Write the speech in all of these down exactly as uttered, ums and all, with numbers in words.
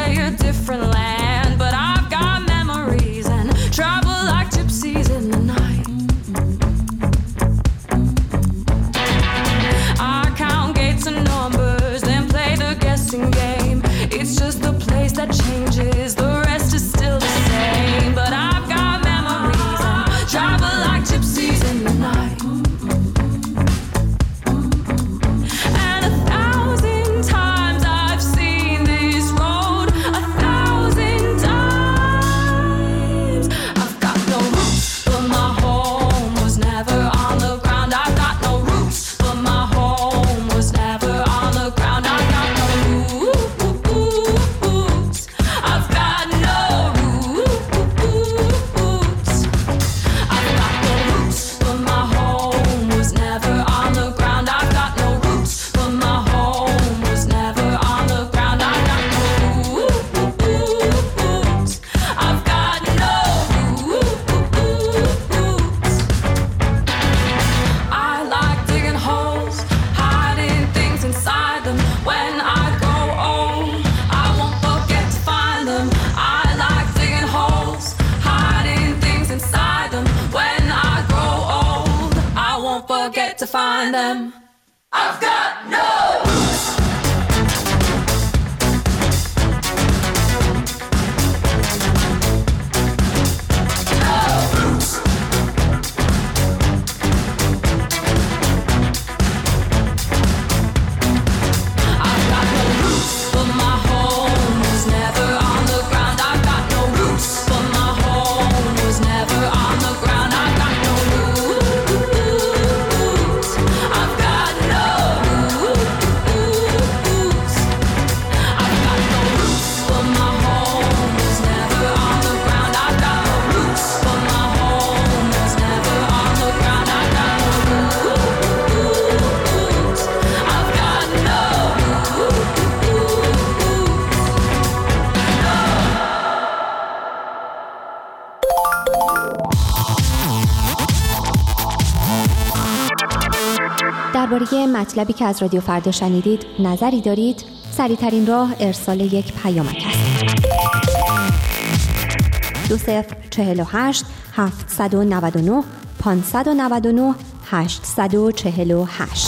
say a different land, but I've got memories and travel like gypsies in the night. I count gates and numbers, then play the guessing game. It's just the place that changes, the rest is still the same. But I've got memories and travel like gypsies in the night. And a thousand times I've seen this road, a thousand times. I've got no roots, but my home was never on the ground. I've got no roots, but my home was never on the ground. I've got no roots. I've got no roots. I've got no roots, but my home was never on the ground. I've got no roots, but my home was never on the ground. I've got no roots. I've got no roots. I like digging holes, hiding things inside them. When I grow old, I won't forget to find them. I like digging holes, hiding things inside them. When I grow old, I won't forget to find them. I've got no roots. No roots. I've got no roots, but my home was never on the ground. I've got no roots, but my home was never on the ground. I've got no roots. I've got no roots. I've got no roots, but my home was never on the ground. I've got no roots, but my home was never on the ground. I've got no roots. I've got no درباره مطلبی که از رادیو فردا شنیدید نظری دارید؟ سریع‌ترین راه ارسال یک پیامک است. دو صفر چهل و هشت هفتصد و نود و نه پانصد و نود و نه هشتصد و چهل و هشت.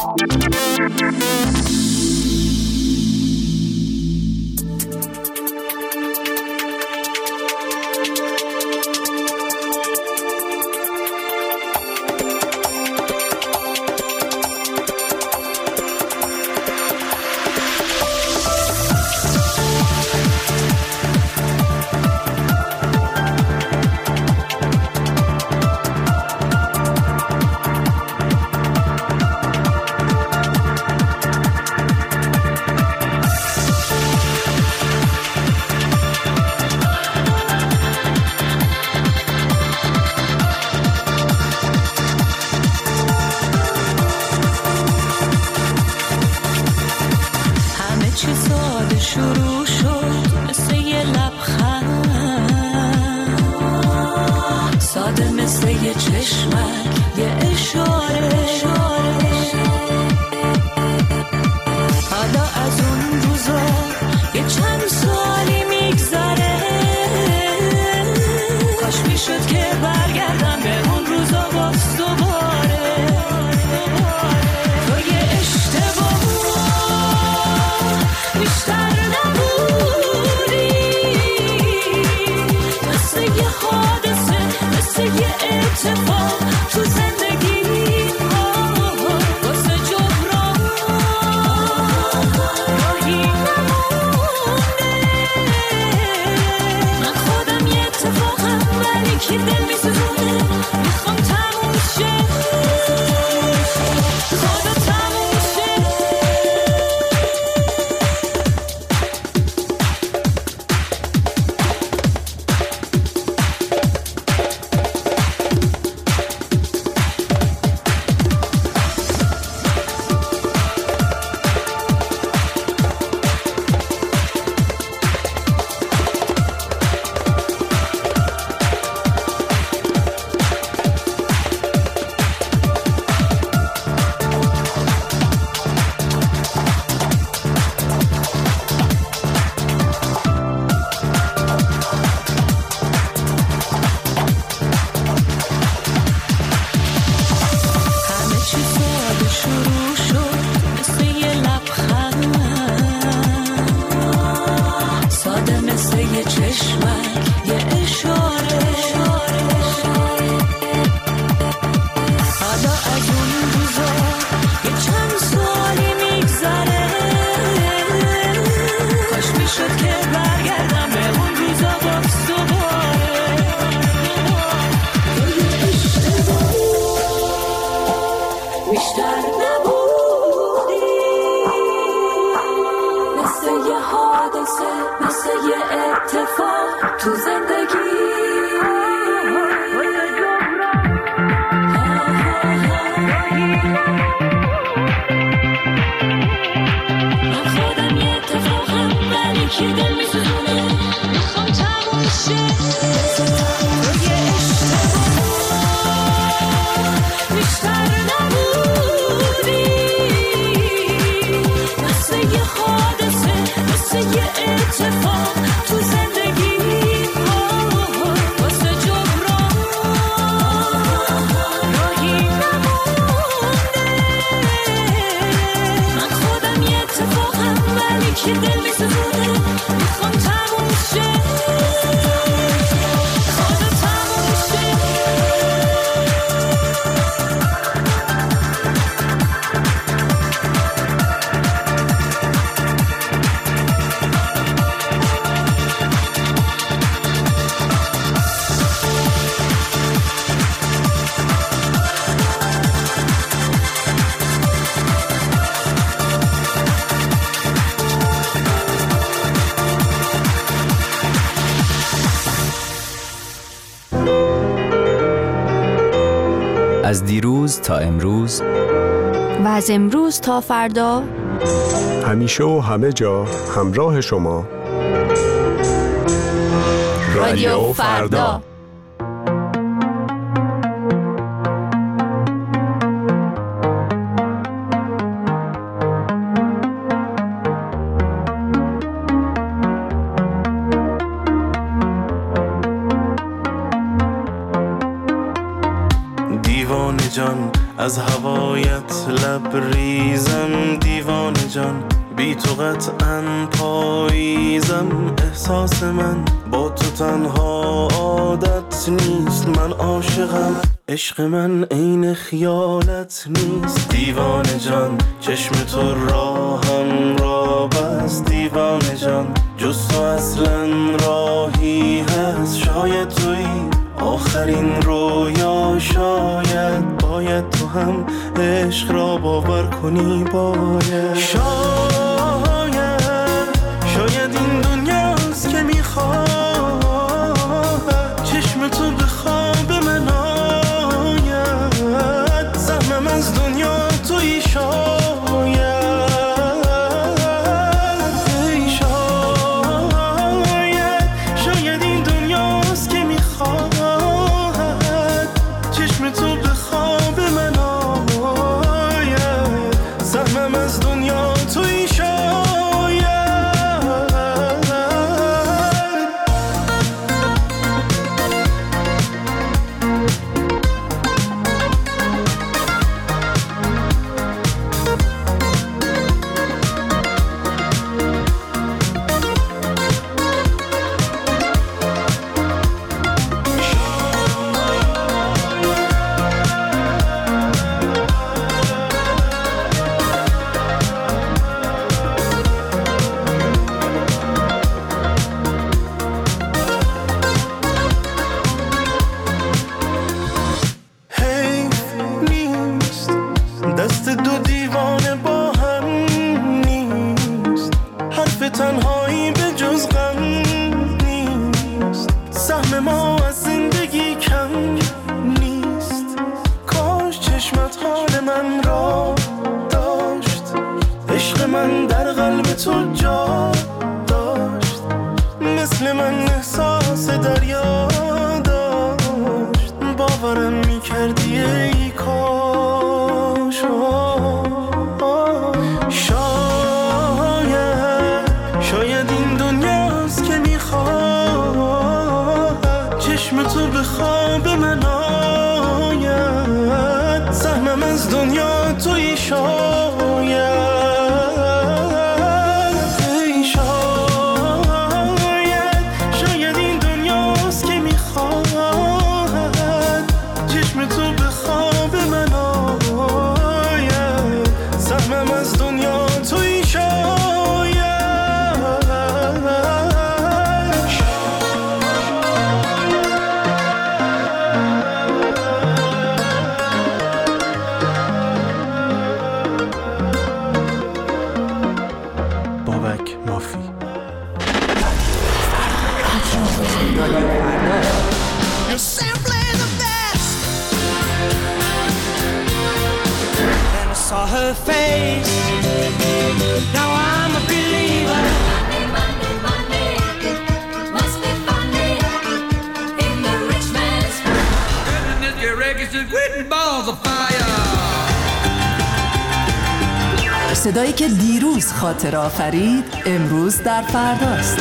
شروع شد مثل یه لبخند، ساده مثل یه چشمک، یه اشاره. حالا از اون روزا یه چند سالی میگذره، کاش میشد که برگردم به اون روزا باز دوباره. تو یه اشتباه بیشتر نبودی، مثل یه حادثه، مثل یه اتفاق تو زندگی، واسه جبران راهی نمونده. من خودم یه اتفاقم، ولی که دل میسوزونه، میخوام تموم شه، خدا تموم شه. اتفاق تو زندگی من خودم یه اتفاقم ولی که دل میسوزونه میخوام تموم شه توی اشتباه بیشتر نبودی مثل یه حادثه مثل یه اتفاق تو زندگی واسه جبران راهی نمونده من خودم یه اتفاقم ولی که دل میسوزونه میخوام تموم شه خواهد تموم شه از دیروز تا امروز و از امروز تا فردا همیشه و همه جا همراه شما رادیو فردا. دیوانه جان از هوایت لبریزم، دیوانه جان بی تو قطعاً پاییزم. احساس من با تو تنها عادت نیست، من عاشقم عشق من عین خیالت نیست. دیوانه جان چشم تو راهم را بست، دیوانه جان جز تو اصلا راهی هست. شاید توی آخرین رویا، شاید باید تو هم عشق را باور کنی. باید شاید شاید این دنیاست که میخواد چشم تو به خواب من آید. سهمم از دنیا توی شاید تنهایی به جز غم نیست. سهم ما از زندگی کم نیست. کاش چشمت حال من را داشت، عشق من در قلب تو جا داشت. مثل من احساس دریا داشت، باورم میکردی ای کاش. شاید این دنیاست که میخواد چشم تو به خواب من آید. سهمم از دنیا توی شاید ای شاید شاید این دنیاست که میخواد چشم تو به خواب من آید. سهمم از دنیا توی شاید. رادیو فردا. You're simply the best. Then I saw her face. Now I'm a believer. Monday, Monday, Monday, must be funny in the rich man's world. Goodness, your records are quitting balls of fire. صدایی که دیروز خاطر آفرید امروز در فرداست.